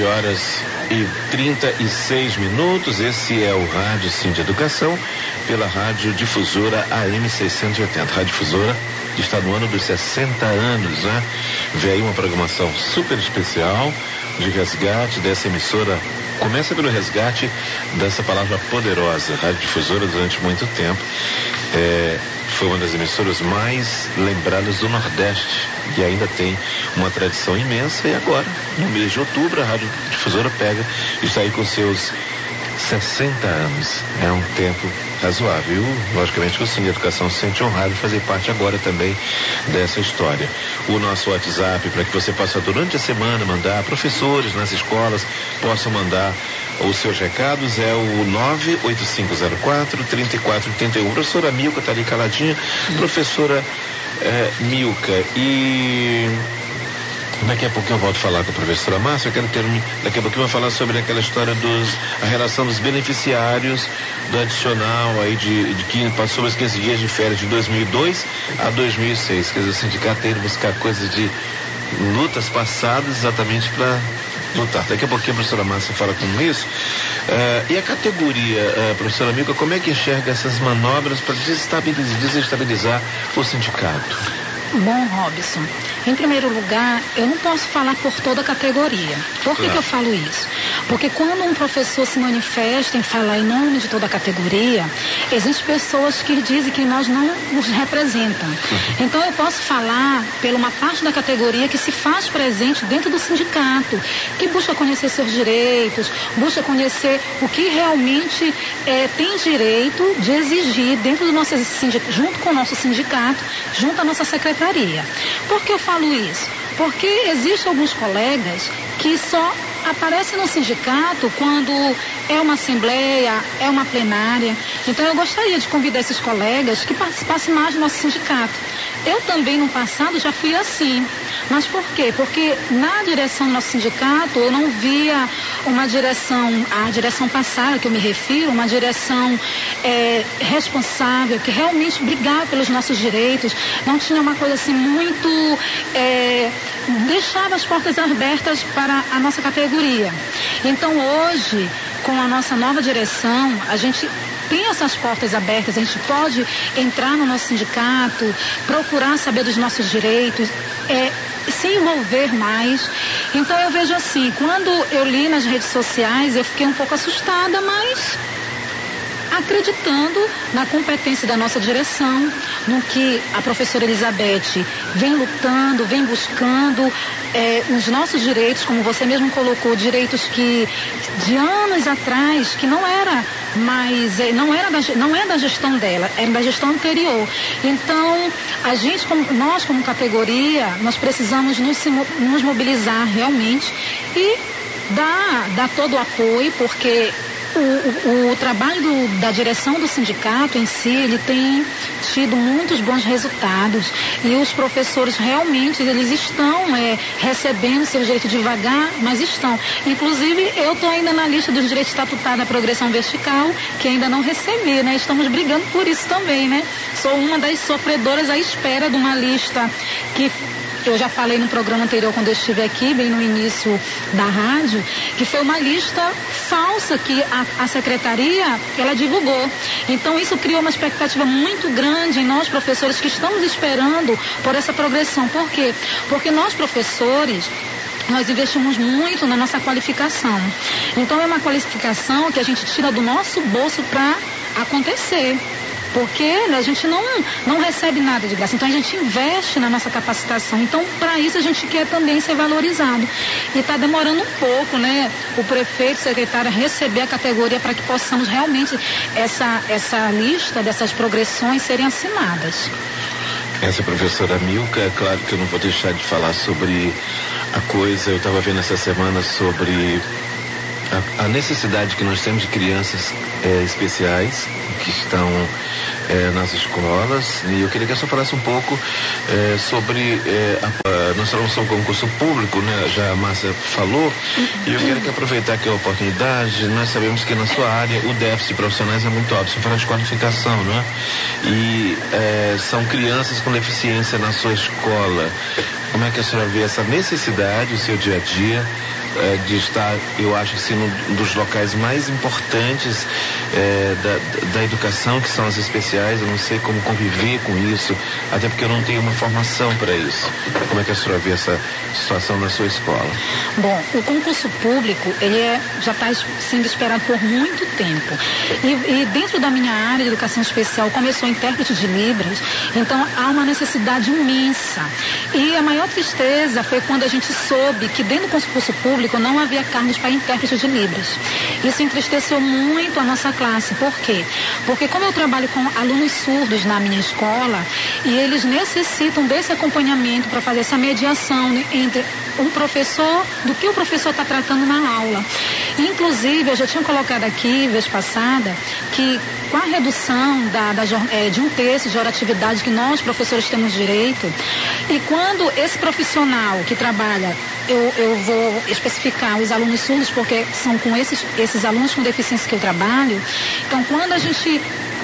9h36. Esse é o Rádio Sindeducação, pela Rádio Difusora AM 680. Rádio Difusora está no ano dos 60 anos, né? Vem aí uma programação super especial de resgate dessa emissora. Começa pelo resgate dessa palavra poderosa. Rádio Difusora, durante muito tempo, foi uma das emissoras mais lembradas do Nordeste e ainda tem uma tradição imensa. E agora, no mês de outubro, a Rádio Difusora está aí com seus 60 anos. É um tempo razoável. Logicamente que o Sindeducação se sente honrado de fazer parte agora também dessa história. O nosso WhatsApp, para que você possa durante a semana mandar, professores nas escolas possam mandar os seus recados, é o 98504-3481. Professora Milka está ali caladinha. Professora Milka, e daqui a pouco eu volto a falar com a professora Márcia. Eu quero daqui a pouco eu vou falar sobre aquela história a relação dos beneficiários do adicional aí de que passou os 15 dias de férias de 2002 a 2006. Quer dizer, o sindicato tem que buscar coisas de lutas passadas exatamente para lutar. Daqui a pouquinho a professora Márcia fala com isso. E a categoria, professora Milka, como é que enxerga essas manobras para desestabilizar o sindicato? Bom, Robson, em primeiro lugar, eu não posso falar por toda a categoria. Por que eu falo isso? Porque quando um professor se manifesta em falar em nome de toda a categoria, existem pessoas que dizem que nós não nos representam. Então eu posso falar pela uma parte da categoria que se faz presente dentro do sindicato, que busca conhecer seus direitos, busca conhecer o que realmente tem direito de exigir dentro do nosso sindicato, junto com o nosso sindicato, junto à nossa secretaria. Por que eu falo isso? Porque existem alguns colegas que só aparecem no sindicato quando é uma assembleia, é uma plenária. Então eu gostaria de convidar esses colegas que participassem mais do nosso sindicato. Eu também no passado já fui assim. Mas por quê? Porque na direção do nosso sindicato eu não via uma direção, a direção passada que eu me refiro, uma direção responsável, que realmente brigava pelos nossos direitos, não tinha uma coisa assim muito... deixava as portas abertas para a nossa categoria. Então hoje, com a nossa nova direção, a gente tem essas portas abertas, a gente pode entrar no nosso sindicato, procurar saber dos nossos direitos, se envolver mais. Então eu vejo assim, quando eu li nas redes sociais, eu fiquei um pouco assustada, mas acreditando na competência da nossa direção, no que a professora Elizabeth vem lutando, vem buscando os nossos direitos, como você mesmo colocou, direitos que de anos atrás, que não era mais, não é da gestão dela, era da gestão anterior. Então, nós como categoria, nós precisamos nos mobilizar realmente e dar todo o apoio, porque o trabalho da direção do sindicato em si, ele tem tido muitos bons resultados e os professores realmente, eles estão recebendo seu direito devagar, mas estão. Inclusive, eu estou ainda na lista dos direitos estatutários da progressão vertical, que ainda não recebi, né? Estamos brigando por isso também, né? Sou uma das sofredoras à espera de uma lista que eu já falei no programa anterior, quando eu estive aqui, bem no início da rádio, que foi uma lista falsa que a secretaria, ela divulgou. Então isso criou uma expectativa muito grande em nós professores que estamos esperando por essa progressão. Por quê? Porque nós professores, nós investimos muito na nossa qualificação. Então é uma qualificação que a gente tira do nosso bolso para acontecer. Porque a gente não recebe nada de graça. Então a gente investe na nossa capacitação. Então, para isso, a gente quer também ser valorizado. E está demorando um pouco, né? O prefeito, o secretário, receber a categoria para que possamos realmente essa lista dessas progressões serem assinadas. Essa professora Milka, é claro que eu não vou deixar de falar sobre a coisa. Eu estava vendo essa semana sobre a necessidade que nós temos de crianças especiais que estão nas escolas, e eu queria que a senhora falasse um pouco sobre nós estamos no concurso público, né? Já a Márcia falou, e eu quero que aproveitar aqui a oportunidade. Nós sabemos que na sua área o déficit de profissionais é muito alto, você fala de qualificação, né? E são crianças com deficiência na sua escola. Como é que a senhora vê essa necessidade, o seu dia a dia, de estar, eu acho assim, um dos locais mais importantes da educação, que são as especiais? Eu não sei como conviver com isso, até porque eu não tenho uma formação para isso. Como é que a senhora vê essa situação na sua escola? Bom, o concurso público, ele já está sendo esperado por muito tempo. E dentro da minha área de educação especial, como eu sou intérprete de Libras, então há uma necessidade imensa. E a maior tristeza foi quando a gente soube que dentro do concurso público não havia cargos para intérprete de Libras. Isso entristeceu muito a nossa classe. Por quê? Porque como eu trabalho com alunos surdos na minha escola, e eles necessitam desse acompanhamento para fazer essa mediação entre um professor, do que o professor está tratando na aula. Inclusive, eu já tinha colocado aqui, vez passada, que com a redução de 1/3 de hora atividade que nós, professores, temos direito, e quando esse profissional que trabalha, eu vou especificar os alunos surdos, porque são com esses alunos com deficiência que eu trabalho. Então, quando a gente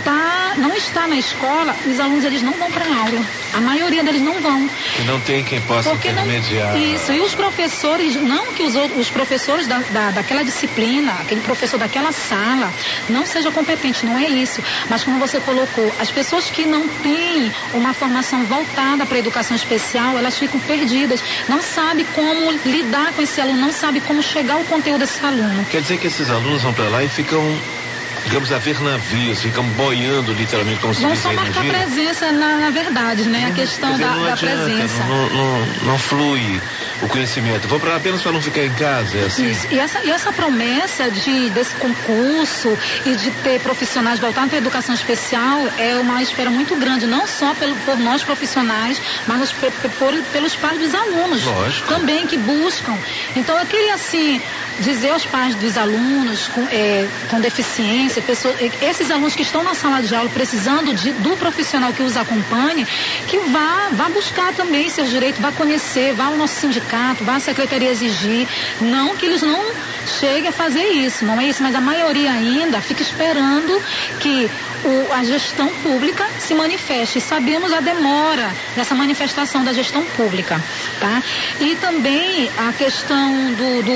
não está na escola, os alunos eles não vão para a aula. A maioria deles não vão. E não tem quem possa intermediar. Isso, e os professores, não que os professores daquela disciplina, aquele professor daquela sala, não seja competente, não é isso. Mas como você colocou, as pessoas que não têm uma formação voltada para a educação especial, elas ficam perdidas, não sabem como lidar com esse aluno, não sabem como chegar ao conteúdo desse aluno. Quer dizer que esses alunos vão para lá e ficam, digamos, a ver navios, ficam boiando literalmente, como se diz. Vão só marcar presença, na verdade, né? A questão da presença. Não flui o conhecimento. Vão para lá apenas para não ficar em casa, é assim. Isso. E essa promessa desse concurso e de ter profissionais voltados para a educação especial é uma espera muito grande, não só por nós profissionais, mas pelos pais dos alunos. Lógico. Também que buscam. Então eu queria, assim, dizer aos pais dos alunos com deficiência, esses alunos que estão na sala de aula precisando do profissional que os acompanhe, que vá buscar também seus direitos, vá conhecer, vá ao nosso sindicato, vá à secretaria exigir. Não que eles não cheguem a fazer isso, não é isso, mas a maioria ainda fica esperando que a gestão pública se manifeste. Sabemos a demora dessa manifestação da gestão pública, tá? E também a questão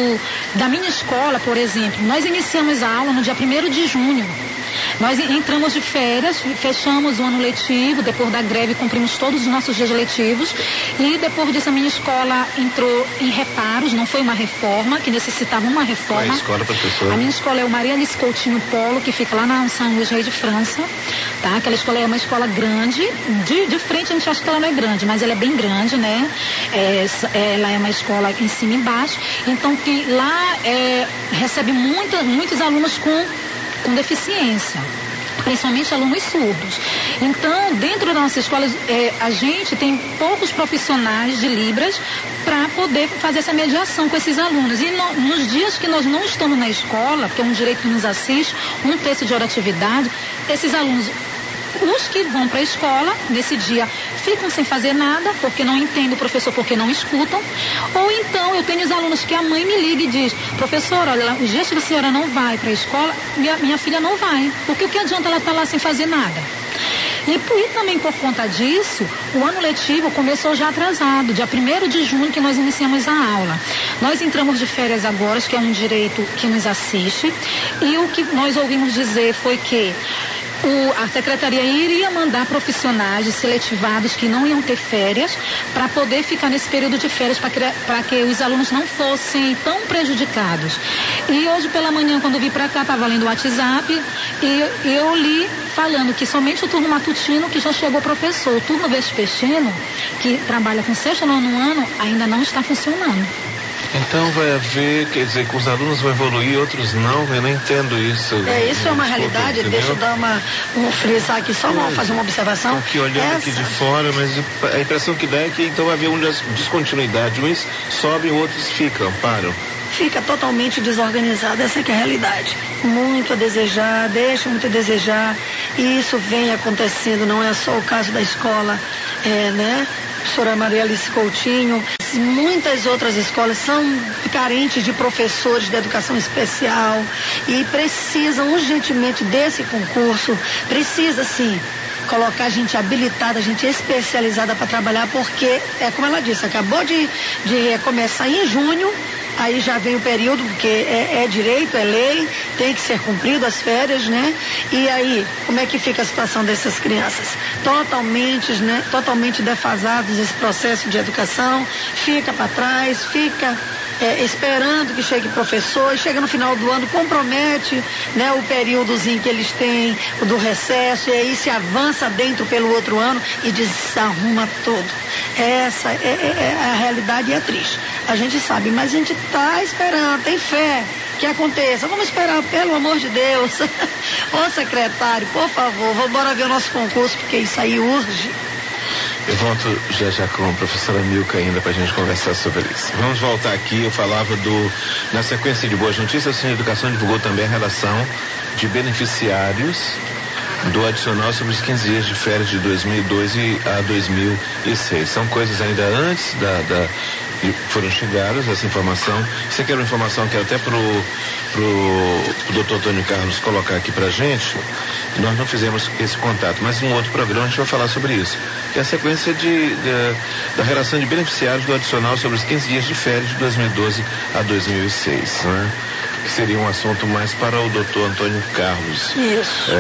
da minha escola, por exemplo. Nós iniciamos a aula no dia 1º de junho. Nós entramos de férias, fechamos o ano letivo, depois da greve cumprimos todos os nossos dias letivos e depois disso a minha escola entrou em reparos, não foi uma reforma, que necessitava uma reforma. Qual é a escola, professora? A minha escola é o Maria Alice Coutinho Polo, que fica lá na São Luís Rei de França, tá? Aquela escola é uma escola grande, de frente a gente acha que ela não é grande, mas ela é bem grande, né? Ela é uma escola em cima e embaixo, então que lá recebe muitos alunos com deficiência, principalmente alunos surdos. Então, dentro da nossa escola, a gente tem poucos profissionais de Libras para poder fazer essa mediação com esses alunos. E nos dias que nós não estamos na escola, porque é um direito que nos assiste, 1/3 de hora de atividade, esses alunos, os que vão para a escola, nesse dia, ficam sem fazer nada, porque não entendem o professor, porque não escutam. Ou então, eu tenho os alunos que a mãe me liga e diz: professora, olha, os dias que a senhora não vai para a escola, minha filha não vai. Porque o que adianta ela estar lá sem fazer nada? E também por conta disso, o ano letivo começou já atrasado, dia 1º de junho que nós iniciamos a aula. Nós entramos de férias agora, que é um direito que nos assiste, e o que nós ouvimos dizer foi que a secretaria iria mandar profissionais seletivados que não iam ter férias para poder ficar nesse período de férias para que os alunos não fossem tão prejudicados. E hoje pela manhã, quando eu vim para cá, estava lendo o WhatsApp e eu li falando que somente o turno matutino que já chegou professor. O turno vespertino, que trabalha com 6º e 9º ano, ainda não está funcionando. Então vai haver, quer dizer, que os alunos vão evoluir, outros não, eu não entendo isso. Isso é uma realidade, entendeu? Deixa eu dar frisar aqui, só fazer uma observação. Estou aqui olhando aqui de fora, mas a impressão que dá é que então vai haver uma descontinuidade, uns sobem, outros param. Fica totalmente desorganizado, essa que é a realidade. Muito a desejar, deixa muito a desejar, e isso vem acontecendo, não é só o caso da escola, né? Professora Maria Alice Coutinho, muitas outras escolas são carentes de professores de educação especial e precisam urgentemente desse concurso, precisa sim colocar gente habilitada, gente especializada para trabalhar, porque, como ela disse, acabou de começar em junho, aí já vem o período, porque é direito, é lei, tem que ser cumprido as férias, né? E aí, como é que fica a situação dessas crianças? Totalmente defasados esse processo de educação, fica para trás, fica esperando que chegue professor, e chega no final do ano, compromete, né, o períodozinho que eles têm, o do recesso, e aí se avança dentro pelo outro ano e desarruma tudo. Essa é a realidade, e é triste. A gente sabe, mas a gente está esperando, tem fé que aconteça. Vamos esperar, pelo amor de Deus. Ô secretário, por favor, vamos embora ver o nosso concurso, porque isso aí urge. Eu volto já com a professora Milka ainda para a gente conversar sobre isso. Vamos voltar aqui, eu falava na sequência de boas notícias, a Educação divulgou também a relação de beneficiários do adicional sobre os 15 dias de férias de 2002 a 2006. São coisas ainda antes foram xingadas essa informação. Você quer uma informação que até pro doutor Antônio Carlos colocar aqui pra gente, nós não fizemos esse contato, mas em um outro programa a gente vai falar sobre isso, que é a sequência da relação de beneficiários do adicional sobre os 15 dias de férias de 2012 a 2006, né? Que seria um assunto mais para o doutor Antônio Carlos. Isso.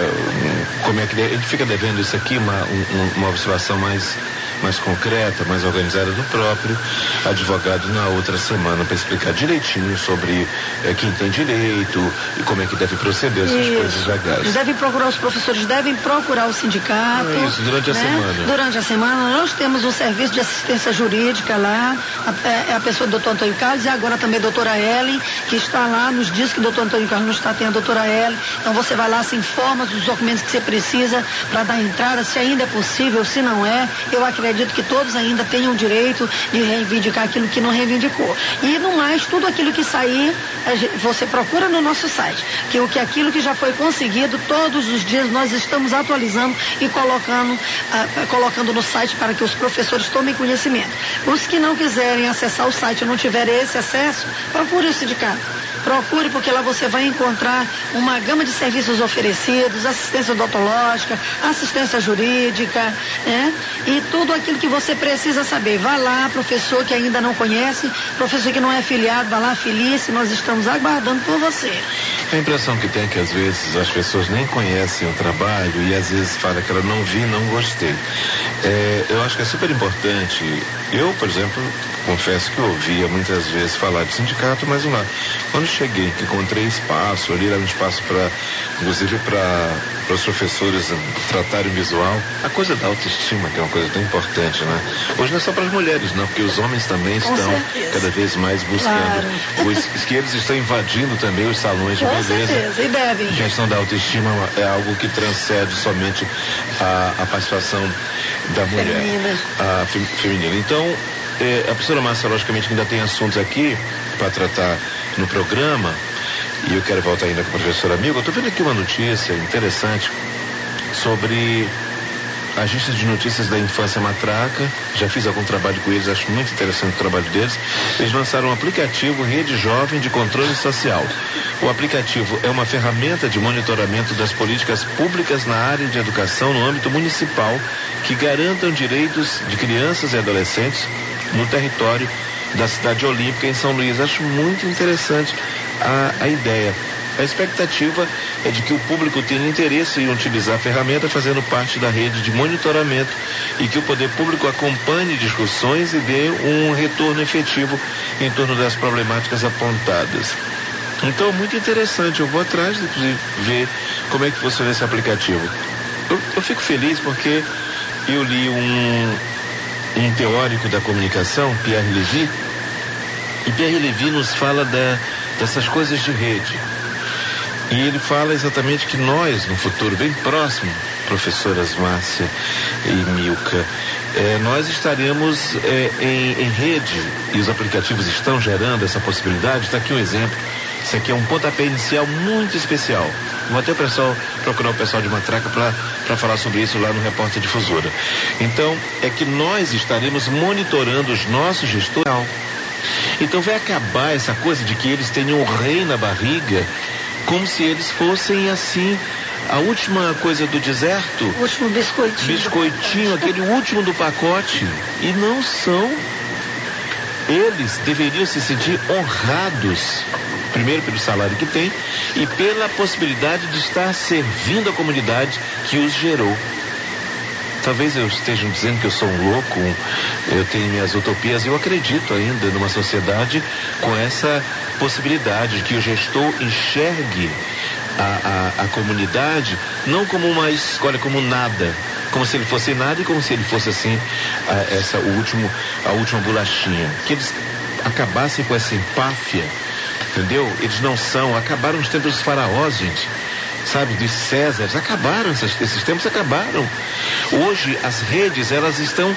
Como é que ele fica devendo isso aqui, uma observação mais concreta, mais organizada do próprio advogado na outra semana, para explicar direitinho sobre quem tem direito e como é que deve proceder essas coisas legais. Os professores devem procurar o sindicato. Isso, durante a semana. Durante a semana nós temos um serviço de assistência jurídica lá, a pessoa do doutor Antônio Carlos e agora também a doutora Ellen, que está lá, nos dias que o doutor Antônio Carlos não está, tem a doutora Ellen. Então você vai lá, se informa dos documentos que você precisa para dar entrada, se ainda é possível, se não é. Eu acredito que todos ainda tenham o direito de reivindicar aquilo que não reivindicou. E no mais, tudo aquilo que sair, você procura no nosso site, aquilo que já foi conseguido, todos os dias nós estamos atualizando e colocando no site para que os professores tomem conhecimento. Os que não quiserem acessar o site ou não tiverem esse acesso, procure o sindicato. Procure, porque lá você vai encontrar uma gama de serviços oferecidos, assistência odontológica, assistência jurídica, né? E tudo aquilo que você precisa saber. Vá lá, professor que ainda não conhece, professor que não é filiado, vá lá, filie-se, nós estamos aguardando por você. A impressão que tem é que às vezes as pessoas nem conhecem o trabalho e às vezes fala que ela não vi, não gostei. Eu acho que é super importante. Eu, por exemplo, confesso que eu ouvia muitas vezes falar de sindicato, mas quando cheguei, que encontrei espaço, ali era um espaço inclusive para os professores tratarem o visual, a coisa da autoestima, que é uma coisa tão importante, né? Hoje não é só para as mulheres, não, porque os homens também estão cada vez mais buscando. Que eles estão invadindo também os salões de beleza. Com certeza, e devem. A questão da autoestima é algo que transcende somente a participação da mulher. Feminina. Então, a professora Márcia, logicamente, ainda tem assuntos aqui para tratar no programa, e eu quero voltar ainda com o professor amigo. Eu estou vendo aqui uma notícia interessante sobre agências de notícias da Infância Matraca. Já fiz algum trabalho com eles, acho muito interessante o trabalho deles. Eles lançaram um aplicativo Rede Jovem de Controle Social. O aplicativo é uma ferramenta de monitoramento das políticas públicas na área de educação no âmbito municipal que garantam direitos de crianças e adolescentes no território da cidade olímpica em São Luís. Acho muito interessante a ideia. A expectativa é de que o público tenha interesse em utilizar a ferramenta fazendo parte da rede de monitoramento e que o poder público acompanhe discussões e dê um retorno efetivo em torno das problemáticas apontadas. Então, muito interessante. Eu vou atrás de ver como é que funciona esse aplicativo. Eu fico feliz porque eu li um teórico da comunicação, Pierre Levy, e Pierre Levy nos fala dessas coisas de rede. E ele fala exatamente que nós, no futuro bem próximo, professoras Márcia e Milka, nós estaremos em rede, e os aplicativos estão gerando essa possibilidade. Está aqui um exemplo. Isso aqui é um pontapé inicial muito especial. Vou até procurar o pessoal de Matraca para falar sobre isso lá no Repórter Difusora. Então, é que nós estaremos monitorando os nossos gestores. Então vai acabar essa coisa de que eles tenham um rei na barriga, como se eles fossem assim a última coisa do deserto. O último biscoitinho, aquele último do pacote. E não são. Eles deveriam se sentir honrados, primeiro pelo salário que tem e pela possibilidade de estar servindo a comunidade que os gerou. Talvez eu esteja dizendo que eu sou um louco, eu tenho minhas utopias. Eu acredito ainda numa sociedade com essa possibilidade de que o gestor enxergue a comunidade não como uma escolha, como nada, como se ele fosse nada e como se ele fosse assim a última bolachinha. Que eles acabassem com essa empáfia, entendeu? Eles não são, acabaram os tempos dos faraós, gente. sabe, dos Césares. Acabaram, esses tempos acabaram. Hoje as redes, elas estão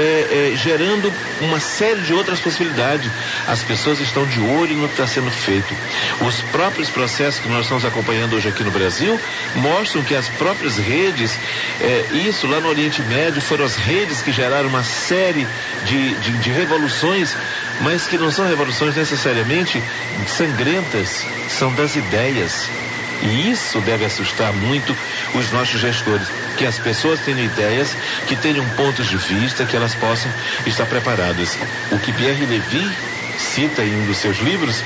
gerando uma série de outras possibilidades. As pessoas estão de olho no que está sendo feito. Os próprios processos que nós estamos acompanhando hoje aqui no Brasil mostram que as próprias redes, isso lá no Oriente Médio, foram as redes que geraram uma série de revoluções, mas que não são revoluções necessariamente sangrentas, são das ideias. E isso deve assustar muito os nossos gestores, que as pessoas tenham ideias, que tenham pontos de vista, que elas possam estar preparadas. O que Pierre Levy cita em um dos seus livros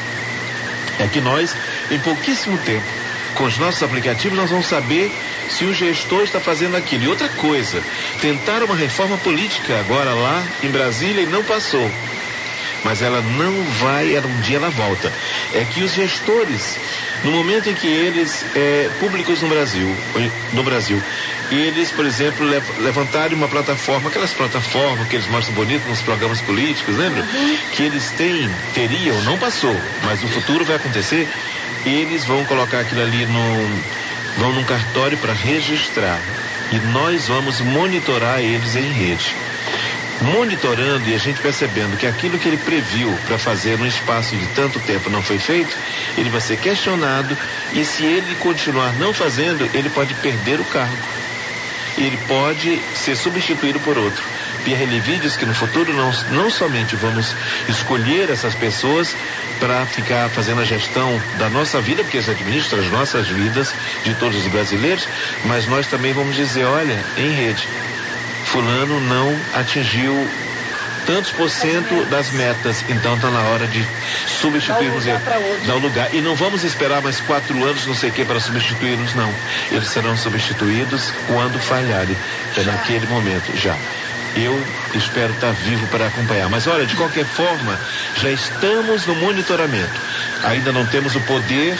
é que nós, em pouquíssimo tempo, com os nossos aplicativos, nós vamos saber se o gestor está fazendo aquilo. E outra coisa, tentaram uma reforma política agora lá em Brasília e não passou. Mas ela não vai, um dia ela volta. É que os gestores, no momento em que eles, públicos no Brasil, eles, por exemplo, levantarem uma plataforma, aquelas plataformas que eles mostram bonito nos programas políticos, lembra? Que eles teriam, não passou, mas no futuro vai acontecer, eles vão colocar aquilo ali vão num cartório para registrar. E nós vamos monitorar eles em rede. Monitorando e a gente percebendo que aquilo que ele previu para fazer num espaço de tanto tempo não foi feito, ele vai ser questionado, e se ele continuar não fazendo, ele pode perder o cargo. Ele pode ser substituído por outro. Pierre Levy diz que no futuro não somente vamos escolher essas pessoas para ficar fazendo a gestão da nossa vida, porque eles administram as nossas vidas de todos os brasileiros, mas nós também vamos dizer, olha, em rede, fulano não atingiu tantos por cento das metas, então está na hora de substituirmos ele, dar o lugar. E não vamos esperar mais 4 anos, não sei o que, para substituí-los, não. Eles serão substituídos quando falharem, naquele momento, já. Eu espero estar vivo para acompanhar. Mas olha, de qualquer forma, já estamos no monitoramento. Ainda não temos o poder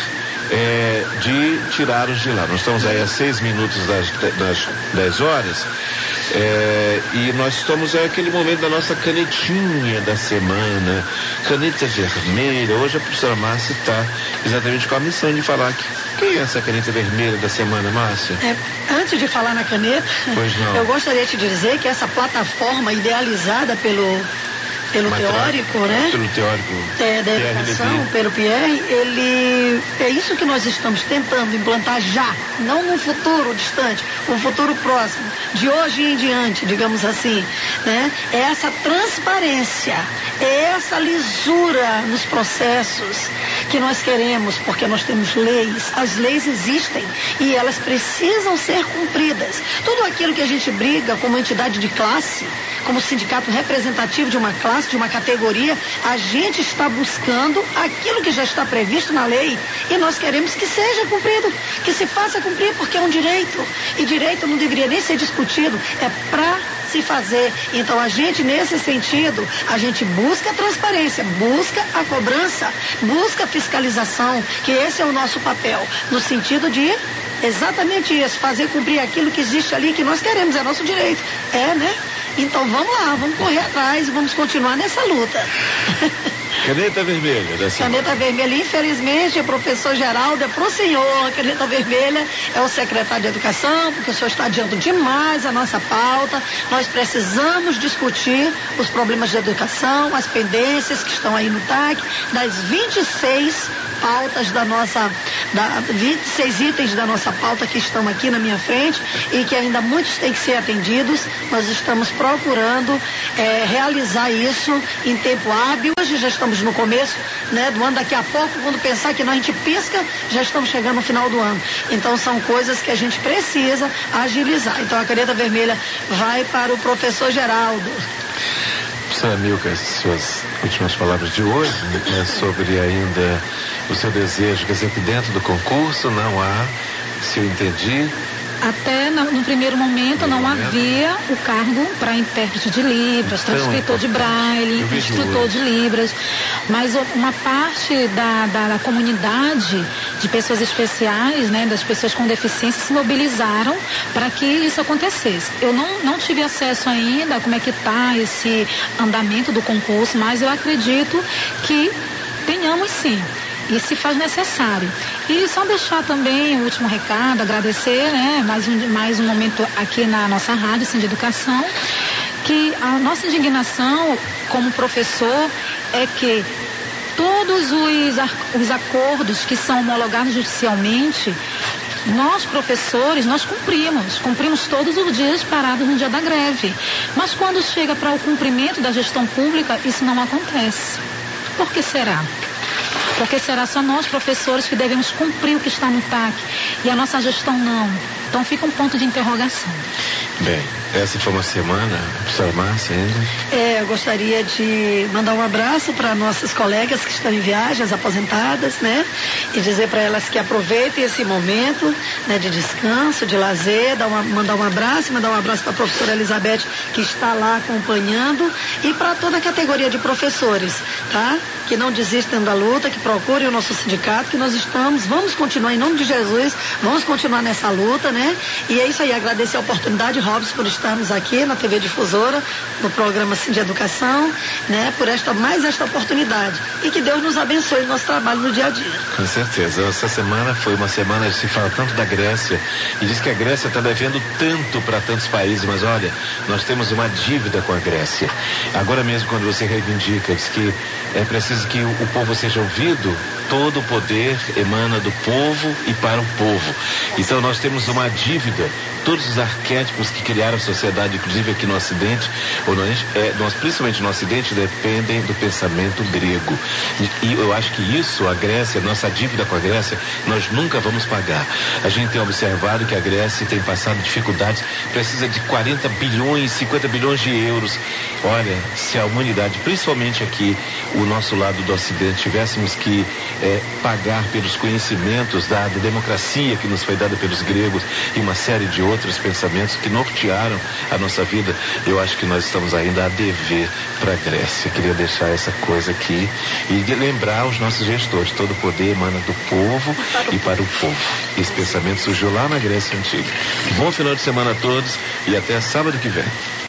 de tirá-los de lá. Nós estamos aí a 6 minutos das 10 horas. E nós estamos naquele momento da nossa canetinha da semana, caneta vermelha. Hoje a professora Márcia está exatamente com a missão de falar quem é essa caneta vermelha da semana, Márcia? Antes de falar na caneta, eu gostaria de dizer que essa plataforma idealizada pelo teórico, né? Pelo teórico da educação, pelo Pierre, é isso que nós estamos tentando implantar já, não num futuro distante, um futuro próximo, de hoje em diante, digamos assim, né? É essa transparência, é essa lisura nos processos que nós queremos, porque nós temos leis, as leis existem e elas precisam ser cumpridas. Tudo aquilo que a gente briga como entidade de classe, como sindicato representativo de uma classe, de uma categoria, a gente está buscando aquilo que já está previsto na lei e nós queremos que seja cumprido, que se faça cumprir, porque é um direito, e direito não deveria nem ser discutido, é para se fazer. Então a gente, nesse sentido, a gente busca a transparência, busca a cobrança, busca a fiscalização, que esse é o nosso papel, no sentido de exatamente isso, fazer cumprir aquilo que existe ali, que nós queremos, é nosso direito, né? Então vamos lá, vamos correr atrás e vamos continuar nessa luta. Caneta vermelha da semana. Caneta vermelha, infelizmente, o professor Geraldo é pro senhor. A caneta vermelha é o secretário de Educação, porque o senhor está adiando demais a nossa pauta. Nós precisamos discutir os problemas de educação, as pendências que estão aí no TAC, das 26 pautas 26 itens da nossa pauta que estão aqui na minha frente e que ainda muitos têm que ser atendidos. Nós estamos procurando realizar isso em tempo hábil. Hoje já estamos no começo, né, do ano. Daqui a pouco, quando pensar que a gente pisca, já estamos chegando no final do ano. Então são coisas que a gente precisa agilizar. Então a caneta vermelha vai para o professor Geraldo. Professora Milka, as suas últimas palavras de hoje, sobre ainda o seu desejo, quer dizer que dentro do concurso não há, se eu entendi, Até no primeiro momento não havia o cargo para intérprete de Libras, transcritor de Braille, instrutor de Libras, mas uma parte da comunidade de pessoas especiais, né, das pessoas com deficiência, se mobilizaram para que isso acontecesse. Eu não tive acesso ainda a como é que está esse andamento do concurso, mas eu acredito que tenhamos sim. e se faz necessário. E só deixar também o último recado, agradecer, né, mais um momento aqui na nossa rádio, Sim de Educação, que a nossa indignação como professor é que todos os acordos que são homologados judicialmente, nós, professores, nós cumprimos todos os dias parados no dia da greve. Mas quando chega para o cumprimento da gestão pública, isso não acontece. Por que será? Porque será só nós, professores, que devemos cumprir o que está no TAC e a nossa gestão não. Então fica um ponto de interrogação. Bem, essa foi uma semana, professora Márcia, ainda? Eu gostaria de mandar um abraço para nossas colegas que estão em viagem, as aposentadas, né? E dizer para elas que aproveitem esse momento, né, de descanso, de lazer, mandar um abraço para a professora Elizabeth, que está lá acompanhando, e para toda a categoria de professores, tá? Que não desistam da luta, que procurem o nosso sindicato, que nós vamos continuar em nome de Jesus, vamos continuar nessa luta, né? E é isso aí, agradecer a oportunidade, Robson, por estarmos aqui na TV Difusora, no programa Sim de Educação, né? Por esta oportunidade. E que Deus nos abençoe no nosso trabalho no dia a dia. Com certeza. Essa semana foi uma semana, se fala tanto da Grécia, e diz que a Grécia está devendo tanto para tantos países, mas olha, nós temos uma dívida com a Grécia. Agora mesmo, quando você reivindica, diz que é preciso que o povo seja ouvido, todo o poder emana do povo e para o povo. Então nós temos uma dívida. Todos os arquétipos que criaram a sociedade, inclusive aqui no Ocidente, nós principalmente no Ocidente, dependem do pensamento grego. E eu acho que isso, a Grécia, nossa dívida com a Grécia, nós nunca vamos pagar. A gente tem observado que a Grécia tem passado dificuldades, precisa de 40 bilhões, 50 bilhões de euros. Olha, se a humanidade, principalmente aqui, o nosso lado do Ocidente, tivéssemos que pagar pelos conhecimentos da democracia que nos foi dada pelos gregos e uma série de outros pensamentos que nortearam a nossa vida, eu acho que nós estamos ainda a dever para a Grécia. Queria deixar essa coisa aqui e de lembrar os nossos gestores, todo o poder emana do povo e para o povo. Esse pensamento surgiu lá na Grécia Antiga. Bom final de semana a todos e até sábado que vem.